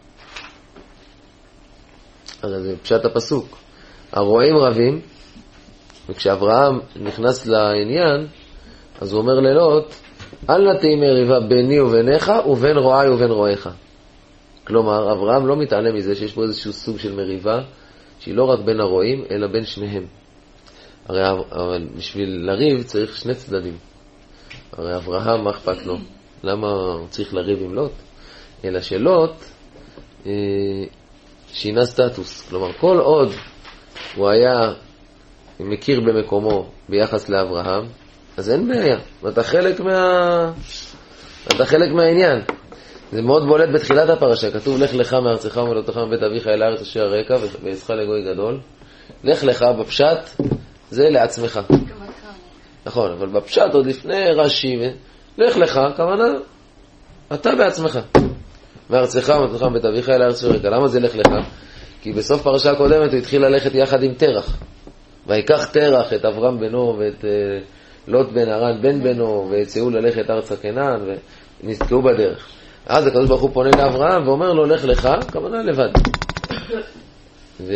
הרי זה פשט הפסוק. הרועים רבים, וכשאברהם נכנס לעניין, אז הוא אומר ללוט, אל נא תהי מריבה ביני וביניך ובין רועי ובין רועיך. כלומר, אברהם לא מתעלם מזה שיש פה איזשהו סוג של מריבה, שהיא לא רק בין הרועים, אלא בין שניהם. הרי אבל בשביל לריב צריך שני צדדים. הרי אברהם, מה אכפת לו? למה הוא צריך לריב עם לוט? אלא שלוט אה, שינה סטטוס. כלומר, כל עוד הוא היה מכיר במקומו ביחס לאברהם, אז אין בעיה. ואתה חלק מה... אתה חלק מהעניין. זה מאוד בולט בתחילת הפרשה. כתוב, לך לך מארצך וממולדתך מבית אביך אל הארץ אשר אראך ואעשך לגוי גדול. לך לך בפשט, זה לעצמך. נכון, אבל בפשט עוד לפני רש"י, לך לך, כוונה, אתה בעצמך. מארצך וממולדתך מבית אביך אל הארץ אשר אראך. למה זה לך לך? כי בסוף פרשה הקודמת הוא התחיל ללכת יחד עם תרח. ויקח תרח את אברהם בנו ואת לוט בן הרן בן בנו, ויצאו ללכת ארץ כנען ונתקעו בדרך. אז הקדוש ברוך הוא פונה לאברהם ואומר לו, לך לך, כוונה לבד. ו...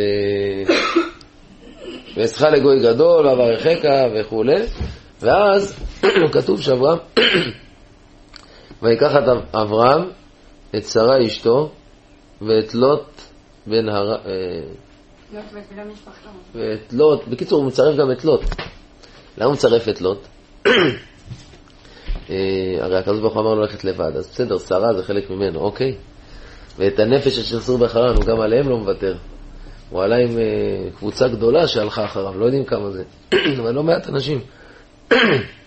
ואעשך לגוי גדול, ואברכך וכו'. ואז כתוב שאברהם, ויקח את אברהם, את שרה אשתו, ואת לוט בן הר... ואת לוט, בקיצור הוא מצרף גם את לוט. למה הוא מצרף את לוט? הרי הקדוש ברוך הוא אמר לו ללכת לבד, אז בסדר, שרה זה חלק ממנו, אוקיי? ואת הנפש אשר סור באחריו, הוא גם עליהם לא מוותר. הוא עלה עם קבוצה גדולה שהלכה אחריו, לא יודעים כמה זה, אבל לא מעט אנשים.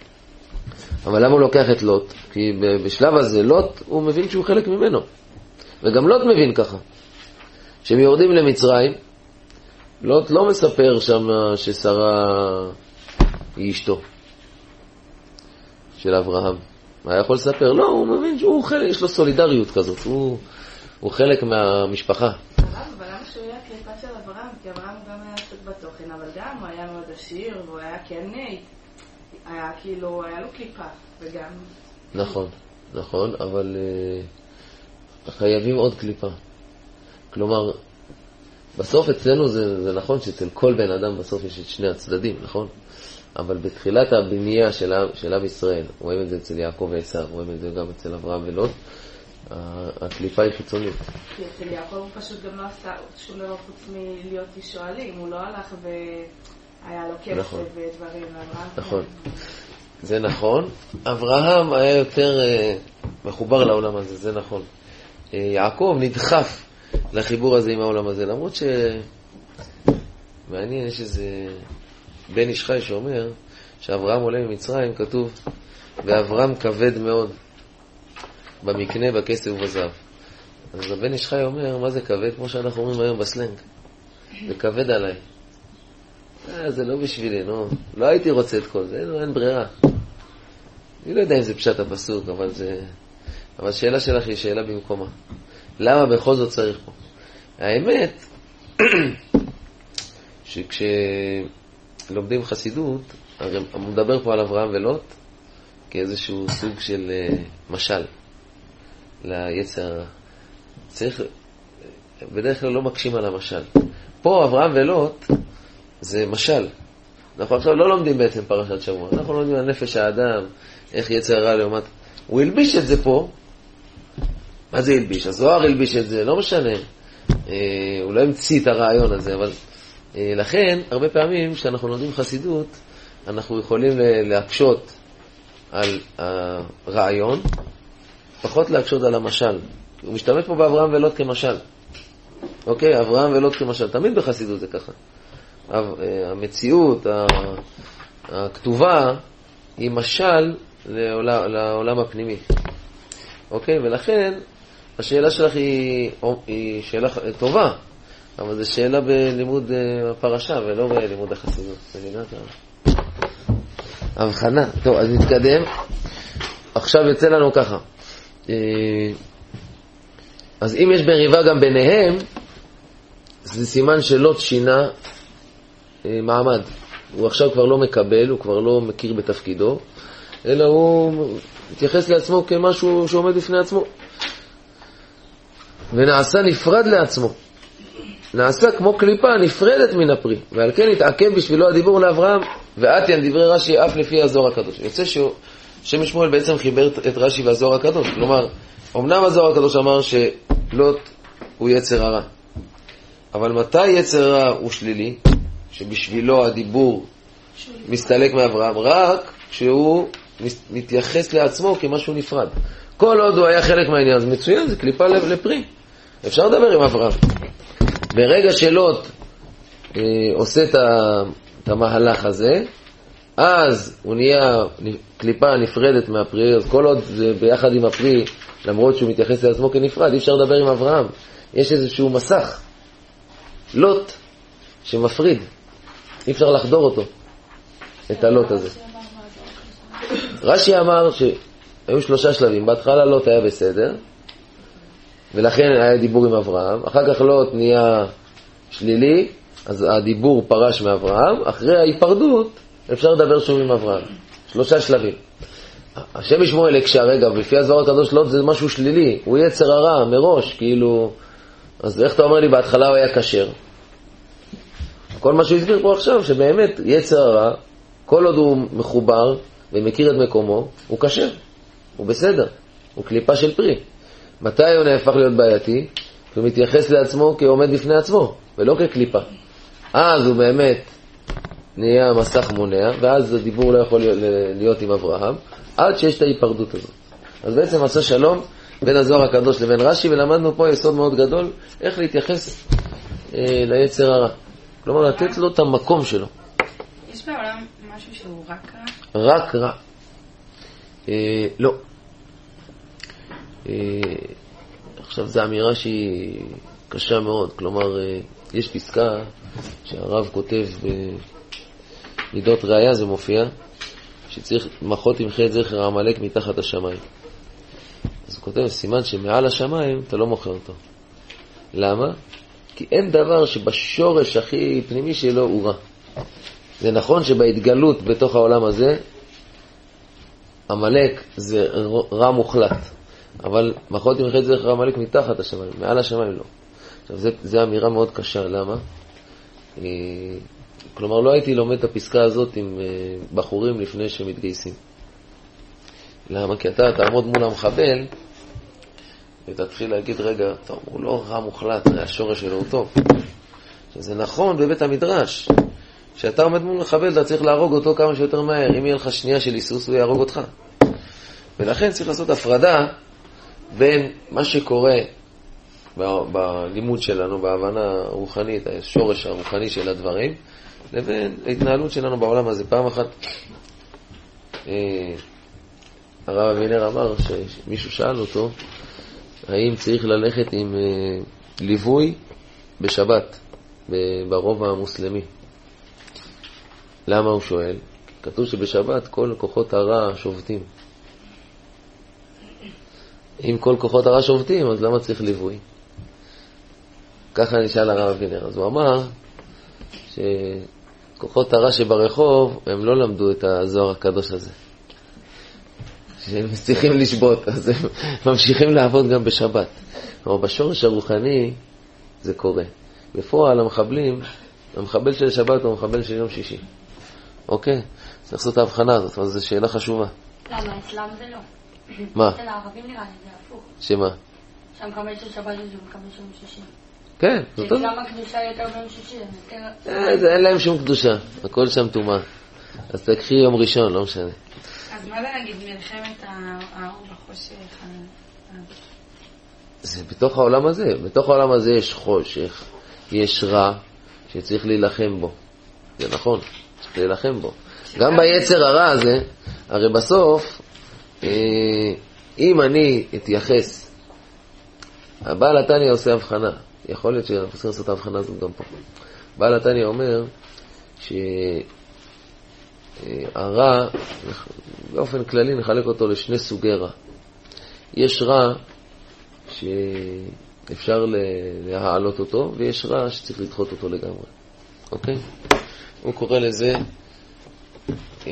אבל למה הוא לוקח את לוט? כי בשלב הזה לוט הוא מבין שהוא חלק ממנו. וגם לוט מבין ככה. כשהם יורדים למצרים, לוט לא מספר שם ששרה היא אשתו של אברהם. מה יכול לספר? לא, הוא מבין שהוא חלק, יש לו סולידריות כזאת, הוא, הוא חלק מהמשפחה. אבל למה שהוא היה קליפה של אברהם? כי אברהם גם היה קצת בתוכן, אבל גם הוא היה מאוד עשיר, והוא היה כן, היה כאילו, היה לו קליפה, וגם... נכון, נכון, אבל uh, חייבים עוד קליפה. כלומר, בסוף אצלנו זה, זה נכון שאצל כל בן אדם בסוף יש את שני הצדדים, נכון? אבל בתחילת הבנייה של, של עם ישראל, רואים את זה אצל יעקב ועשיו, רואים את זה גם אצל אברהם ולוט, הקליפה היא חיצונית. כי אצל יעקב הוא פשוט גם לא עשה שום דבר חוץ מלהיות איש שואלים, הוא לא הלך והיה לו כסף נכון. ודברים. נכון, זה נכון. אברהם היה יותר uh, מחובר לעולם הזה, זה נכון. Uh, יעקב נדחף לחיבור הזה עם העולם הזה, למרות ש... מעניין, יש איזה בן איש חי שאומר שאברהם עולה ממצרים, כתוב ואברהם כבד מאוד במקנה, בכסף ובזהב. אז הבן איש חי אומר, מה זה כבד? כמו שאנחנו אומרים היום בסלנג, זה כבד עליי. אה, זה לא בשבילי, לא, לא הייתי רוצה את כל זה, לא, אין ברירה. אני לא יודע אם זה פשט הפסוק, אבל זה... אבל השאלה שלך היא שאלה במקומה. למה בכל זאת צריך פה? האמת, שכשלומדים חסידות, הרי מדבר פה על אברהם ולוט, כאיזשהו סוג של משל ליצר. צריך, בדרך כלל לא מקשים על המשל. פה אברהם ולוט זה משל. אנחנו עכשיו לא לומדים בעצם פרשת שבוע. אנחנו לומדים על נפש האדם, איך יצר הרע לעומת... הוא הלביש את זה פה. מה זה הלביש? הזוהר הלביש את זה, לא משנה. אה, הוא לא המציא את הרעיון הזה, אבל אה, לכן, הרבה פעמים כשאנחנו לומדים חסידות, אנחנו יכולים להקשות על הרעיון, פחות להקשות על המשל. הוא משתמש פה באברהם ולוט כמשל. אוקיי, אברהם ולוט כמשל. תמיד בחסידות זה ככה. המציאות, הכתובה, היא משל לעולם, לעולם הפנימי. אוקיי, ולכן השאלה שלך היא, היא שאלה טובה, אבל זו שאלה בלימוד הפרשה ולא בלימוד החסידות. מבינת? הבחנה. טוב, אז נתקדם. עכשיו יוצא לנו ככה. אז אם יש בריבה גם ביניהם, זה סימן שלוט שינה מעמד. הוא עכשיו כבר לא מקבל, הוא כבר לא מכיר בתפקידו, אלא הוא מתייחס לעצמו כמשהו שעומד בפני עצמו. ונעשה נפרד לעצמו. נעשה כמו קליפה נפרדת מן הפרי. ועל כן התעכב בשבילו הדיבור לאברהם, ועתיין דברי רש"י אף לפי הזוהר הקדוש. יוצא שם שמואל בעצם חיבר את רש"י והזוהר הקדוש. כלומר, אמנם הזוהר הקדוש אמר שלוט הוא יצר הרע. אבל מתי יצר הרע הוא שלילי? שבשבילו הדיבור מסתלק מאברהם, רק כשהוא מתייחס לעצמו כמשהו נפרד. כל עוד הוא היה חלק מהעניין, אז מצוין, זה קליפה לפרי. אפשר לדבר עם אברהם. ברגע שלוט אה, עושה את, ה, את המהלך הזה, אז הוא נהיה קליפה נפרדת מהפרי, אז כל עוד זה ביחד עם הפרי, למרות שהוא מתייחס לעצמו כנפרד, אי אפשר לדבר עם אברהם. יש איזשהו מסך, לוט, שמפריד. אי אפשר לחדור אותו, את הלוט הזה. רש"י אמר שהיו שלושה שלבים. בהתחלה לוט היה בסדר, ולכן היה דיבור עם אברהם. אחר כך לוט נהיה שלילי, אז הדיבור פרש מאברהם. אחרי ההיפרדות אפשר לדבר שוב עם אברהם. שלושה שלבים. השם ישמעו אלה כשהרגע, ולפי הזוהר הקדוש לוט זה משהו שלילי. הוא יצר הרע מראש, כאילו... אז איך אתה אומר לי, בהתחלה הוא היה כשר? כל מה שהוא הסביר פה עכשיו, שבאמת יצר הרע, כל עוד הוא מחובר ומכיר את מקומו, הוא כשר, הוא בסדר, הוא קליפה של פרי. מתי הוא נהפך להיות בעייתי? הוא מתייחס לעצמו כעומד בפני עצמו, ולא כקליפה. אז הוא באמת נהיה מסך מונע, ואז הדיבור לא יכול להיות עם אברהם, עד שיש את ההיפרדות הזאת. אז בעצם עשה שלום בין הזוהר הקדוש לבין רש"י, ולמדנו פה יסוד מאוד גדול, איך להתייחס אה, ליצר הרע. כלומר, לתת לו את המקום שלו. יש בעולם משהו שהוא רק רע? רק רע. אה, לא. אה, עכשיו, זו אמירה שהיא קשה מאוד. כלומר, יש פסקה שהרב כותב במידות ראיה, זה מופיע, שצריך מחות תמחה את זכר העמלק מתחת השמיים. אז הוא כותב, סימן שמעל השמיים אתה לא מוכר אותו. למה? כי אין דבר שבשורש הכי פנימי שלו הוא רע. זה נכון שבהתגלות בתוך העולם הזה, עמלק זה רע מוחלט. אבל מחות תמחה את זכר העמלק מתחת השמיים, מעל השמיים לא. עכשיו, זה, זה אמירה מאוד קשה. למה? כלומר, לא הייתי לומד את הפסקה הזאת עם בחורים לפני שמתגייסים. למה? כי אתה תעמוד מול המחבל ותתחיל להגיד, רגע, טוב, הוא לא רע מוחלט, השורש שלו הוא טוב. זה נכון בבית המדרש. כשאתה עומד מול מחבל, אתה צריך להרוג אותו כמה שיותר מהר. אם יהיה לך שנייה של היסוס, הוא יהרוג אותך. ולכן צריך לעשות הפרדה בין מה שקורה בלימוד שלנו, בהבנה הרוחנית, השורש הרוחני של הדברים, לבין ההתנהלות שלנו בעולם הזה. פעם אחת הרב אבינר אמר שמישהו שאל אותו האם צריך ללכת עם ליווי בשבת ברוב המוסלמי. למה הוא שואל? כתוב שבשבת כל כוחות הרע שובתים. אם כל כוחות הרע שובתים, אז למה צריך ליווי? ככה נשאל הרב אבינר. אז הוא אמר שכוחות הרע שברחוב הם לא למדו את הזוהר הקדוש הזה, שהם צריכים לשבות, אז הם ממשיכים לעבוד גם בשבת. אבל בשורש הרוחני זה קורה. בפועל המחבלים, המחבל של שבת הוא המחבל של יום שישי. אוקיי? צריך לעשות את ההבחנה הזאת, אבל זו שאלה חשובה. למה? אצלם זה לא. מה? אצל הערבים נראה לי, זה הפוך. שמה? שהמחבל של שבת זה מחבל של יום שישי. כן, זאת אומרת. שאצלם הקדושה יותר ביום שישי, זה אין להם שום קדושה, הכל שם טומאה. אז תקחי יום ראשון, לא משנה. אז מה זה נגיד מלחמת האור בחושך? זה בתוך העולם הזה. בתוך העולם הזה יש חושך, יש רע שצריך להילחם בו. זה נכון, צריך להילחם בו. גם ביצר הרע הזה, הרי בסוף, אם אני אתייחס, הבעל התניא עושה הבחנה. יכול להיות שאנחנו צריכים לעשות ההבחנה הזאת גם פה. בעל התניא אומר שהרע, באופן כללי נחלק אותו לשני סוגי רע. יש רע שאפשר להעלות אותו, ויש רע שצריך לדחות אותו לגמרי. אוקיי? הוא קורא לזה אה,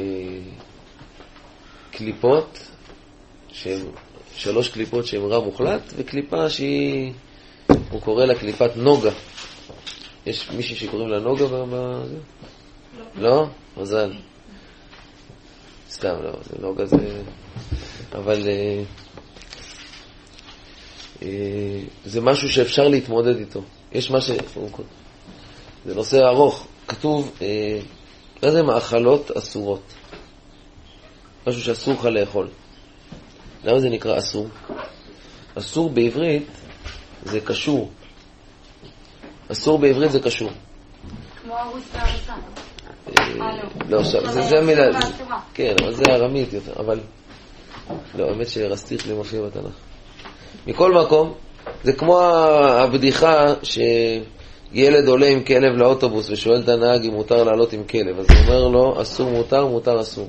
קליפות, שהן שלוש קליפות שהן רע מוחלט, וקליפה שהיא, הוא קורא לה קליפת נוגה. יש מישהי שקוראים לה נוגה בזה? לא. לא? מזל. סתם, לא, זה נוגה זה... אבל אה, אה, זה משהו שאפשר להתמודד איתו. יש מה ש... זה נושא ארוך. כתוב, אה, איזה מאכלות אסורות. משהו שאסור לך לאכול. למה זה נקרא אסור? אסור בעברית זה קשור. אסור בעברית זה קשור. כמו ערוץ והרסה. לא, זה מילה. כן, אבל זה ארמית יותר. אבל לא, האמת שרסתיך לי מופיע בתנ"ך. מכל מקום, זה כמו הבדיחה שילד עולה עם כלב לאוטובוס ושואל את הנהג אם מותר לעלות עם כלב. אז הוא אומר לו, אסור מותר, מותר אסור.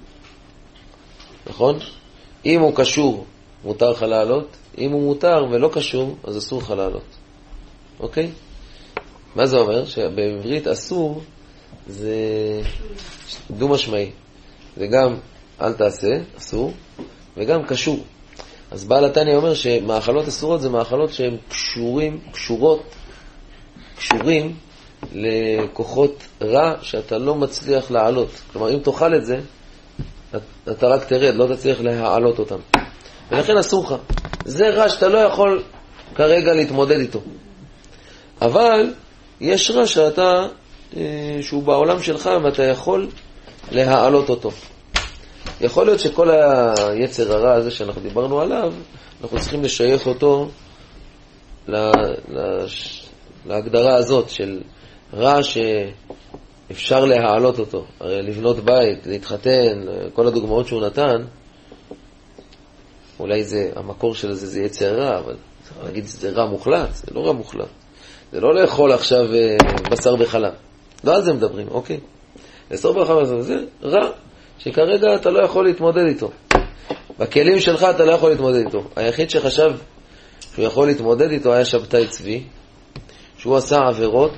נכון? אם הוא קשור, מותר לך לעלות. אם הוא מותר ולא קשור, אז אסור לך לעלות. אוקיי? מה זה אומר? שבעברית אסור זה דו משמעי. זה גם אל תעשה, אסור, וגם קשור. אז בעל התניא אומר שמאכלות אסורות זה מאכלות שהן קשורים, קשורות, קשורים לכוחות רע שאתה לא מצליח לעלות. כלומר, אם תאכל את זה, אתה רק תרד, לא תצליח להעלות אותם. ולכן אסור לך. זה רע שאתה לא יכול כרגע להתמודד איתו. אבל יש רע שאתה, שהוא בעולם שלך ואתה יכול להעלות אותו. יכול להיות שכל היצר הרע הזה שאנחנו דיברנו עליו, אנחנו צריכים לשייך אותו לה, לה, להגדרה הזאת של רע שאפשר להעלות אותו. הרי לבנות בית, להתחתן, כל הדוגמאות שהוא נתן, אולי זה, המקור של זה זה יצר רע, אבל צריך להגיד, זה רע מוחלט, זה לא רע מוחלט. זה לא לאכול עכשיו בשר בחלב. לא על זה מדברים, אוקיי? לאסור בחלב זה רע, שכרגע אתה לא יכול להתמודד איתו. בכלים שלך אתה לא יכול להתמודד איתו. היחיד שחשב שהוא יכול להתמודד איתו היה שבתאי צבי, שהוא עשה עבירות,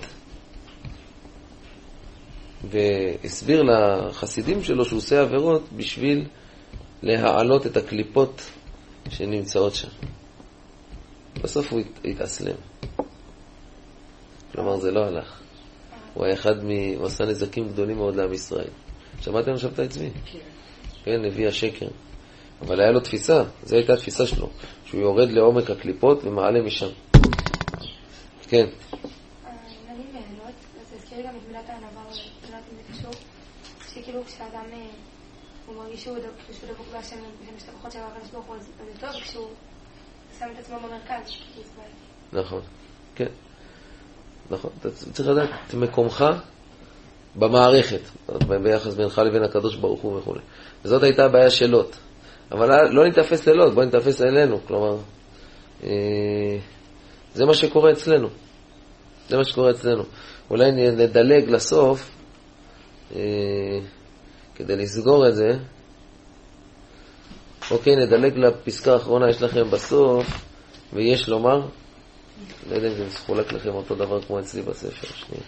והסביר לחסידים שלו שהוא עושה עבירות בשביל להעלות את הקליפות שנמצאות שם. בסוף הוא התאסלם. כלומר, זה לא הלך. הוא היה אחד מ... הוא עשה נזקים גדולים מאוד לעם ישראל. שמעתם שבתאי צבי? כן, נביא השקר. אבל היה לו תפיסה, זו הייתה התפיסה שלו, שהוא יורד לעומק הקליפות ומעלה משם. כן. נגיד מהנות, אז הזכירי גם את מילת הענבה, או מילת אם זה קשור, שכאילו כשאדם הוא מרגיש שהוא דבוק בהשם, ומשתבחות של הקדוש ברוך הוא, אז זה טוב כשהוא שם את עצמו במרכז. נכון, כן. נכון, אתה צריך לדעת את מקומך במערכת, ביחס בינך לבין הקדוש ברוך הוא וכו'. וזאת הייתה הבעיה של לוט. אבל לא נתאפס ללוט, בוא נתאפס אלינו. כלומר, זה מה שקורה אצלנו. זה מה שקורה אצלנו. אולי נדלג לסוף, כדי לסגור את זה. אוקיי, נדלג לפסקה האחרונה, יש לכם בסוף, ויש לומר, לא יודע אם זה מסחולק לכם אותו דבר כמו אצלי בספר. שנייה.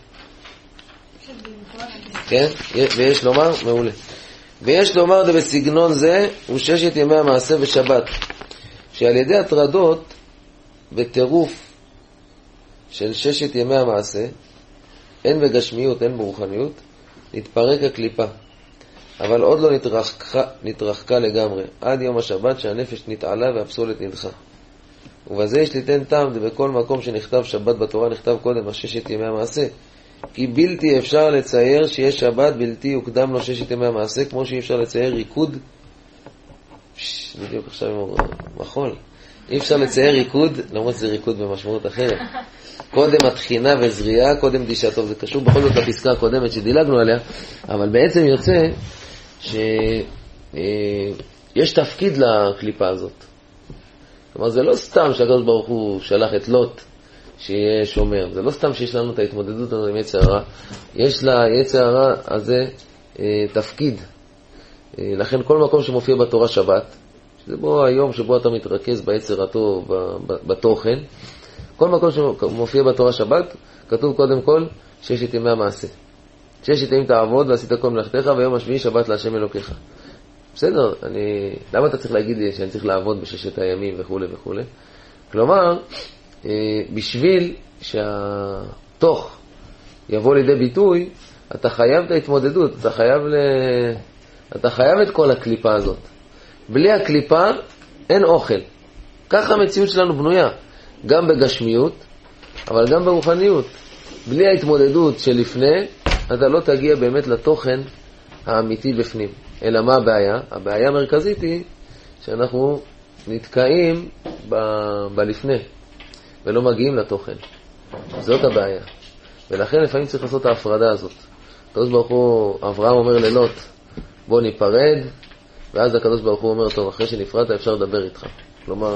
כן? ויש לומר, מעולה. ויש לומר זה בסגנון זה, הוא ששת ימי המעשה ושבת. שעל ידי הטרדות וטירוף של ששת ימי המעשה, אין בגשמיות, אין ברוחניות, נתפרק הקליפה. אבל עוד לא נתרחקה, נתרחקה לגמרי, עד יום השבת שהנפש נתעלה והפסולת נדחה. ובזה יש ליתן טעם, זה בכל מקום שנכתב שבת בתורה נכתב קודם הששת ימי המעשה. כי בלתי אפשר לצייר שיש שבת בלתי יוקדם לו ששת ימי המעשה, כמו שאי אפשר לצייר ריקוד, פש, בדיוק עכשיו עם מחול, אי אפשר לצייר ריקוד, למרות זה ריקוד במשמעות אחרת. קודם התחינה וזריעה, קודם דישה. טוב, זה קשור בכל זאת לפסקה הקודמת שדילגנו עליה, אבל בעצם יוצא שיש תפקיד לקליפה הזאת. כלומר, זה לא סתם שהקדוש ברוך הוא שלח את לוט שיהיה שומר. זה לא סתם שיש לנו את ההתמודדות הזאת עם יצר הרע. יש ליצר הרע הזה אה, תפקיד. אה, לכן כל מקום שמופיע בתורה שבת, שזה בו היום שבו אתה מתרכז ביצר הטוב, בתוכן, כל מקום שמופיע בתורה שבת, כתוב קודם כל ששת ימי המעשה. ששת ימים תעבוד ועשית כל מלאכתך, ויום השביעי שבת להשם אלוקיך. בסדר, אני... למה אתה צריך להגיד לי שאני צריך לעבוד בששת הימים וכו' וכו'? כלומר, בשביל שהתוך יבוא לידי ביטוי, אתה חייב את ההתמודדות, אתה חייב, ל... אתה חייב את כל הקליפה הזאת. בלי הקליפה אין אוכל. ככה המציאות שלנו בנויה, גם בגשמיות, אבל גם ברוחניות. בלי ההתמודדות שלפני, אתה לא תגיע באמת לתוכן האמיתי בפנים. אלא מה הבעיה? הבעיה המרכזית היא שאנחנו נתקעים ב... בלפני. ולא מגיעים לתוכן. זאת הבעיה. ולכן לפעמים צריך לעשות את ההפרדה הזאת. הקדוש ברוך הוא, אברהם אומר ללוט, בוא ניפרד, ואז הקדוש ברוך הוא אומר, טוב, אחרי שנפרדת אפשר לדבר איתך. כלומר,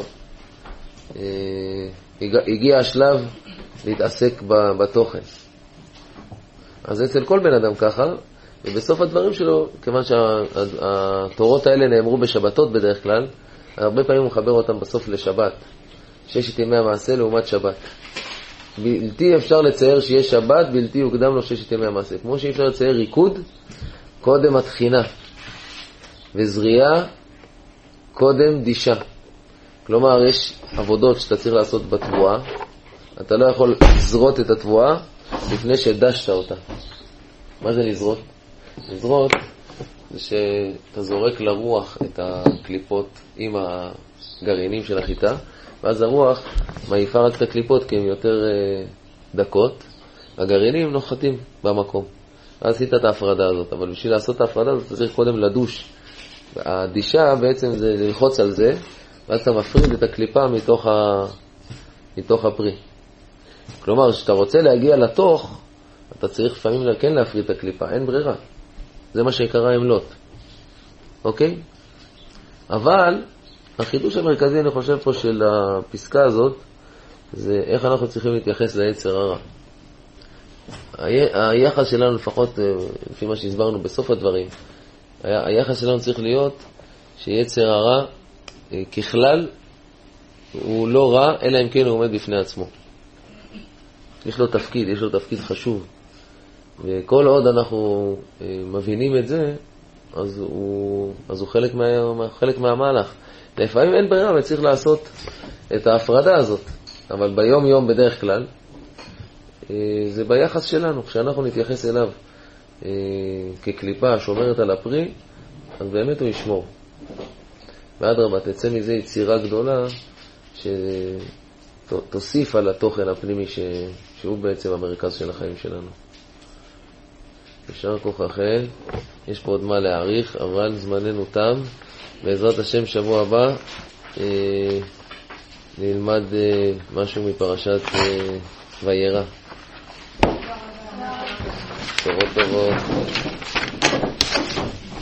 הגיע השלב להתעסק בתוכן. אז אצל כל בן אדם ככה, ובסוף הדברים שלו, כיוון שהתורות האלה נאמרו בשבתות בדרך כלל, הרבה פעמים הוא מחבר אותם בסוף לשבת. ששת ימי המעשה לעומת שבת. בלתי אפשר לצייר שיש שבת, בלתי יוקדם לו ששת ימי המעשה. כמו שאי אפשר לצייר ריקוד, קודם התחינה. וזריעה, קודם דישה. כלומר, יש עבודות שאתה צריך לעשות בתבואה. אתה לא יכול לזרות את התבואה לפני שדשת אותה. מה זה לזרות? לזרות זה שאתה זורק לרוח את הקליפות עם הגרעינים של החיטה, ואז הרוח מעיפה רק את הקליפות כי הן יותר אה, דקות, הגרעינים נוחתים במקום. אז עשית את ההפרדה הזאת, אבל בשביל לעשות את ההפרדה הזאת אתה צריך קודם לדוש. הדישה בעצם זה ללחוץ על זה, ואז אתה מפריד את הקליפה מתוך, ה... מתוך הפרי. כלומר, כשאתה רוצה להגיע לתוך, אתה צריך לפעמים כן להפריד את הקליפה, אין ברירה. זה מה שקרה עם לוט. אוקיי? אבל החידוש המרכזי, אני חושב פה, של הפסקה הזאת, זה איך אנחנו צריכים להתייחס ליצר הרע. היחס שלנו, לפחות לפי מה שהסברנו בסוף הדברים, היחס שלנו צריך להיות שיצר הרע ככלל הוא לא רע, אלא אם כן הוא עומד בפני עצמו. יש לו תפקיד, יש לו תפקיד חשוב. וכל עוד אנחנו מבינים את זה, אז הוא, אז הוא חלק, מה, חלק מהמהלך. לפעמים אין ברירה וצריך לעשות את ההפרדה הזאת. אבל ביום יום בדרך כלל, זה ביחס שלנו. כשאנחנו נתייחס אליו כקליפה שומרת על הפרי, אז באמת הוא ישמור. ואדרבה, תצא מזה יצירה גדולה שתוסיף על התוכן הפנימי ש... שהוא בעצם המרכז של החיים שלנו. ישר כוחכם, יש פה עוד מה להעריך, אבל זמננו תם. בעזרת השם שבוע הבא אה, נלמד אה, משהו מפרשת אה, וירא. טובות טובות.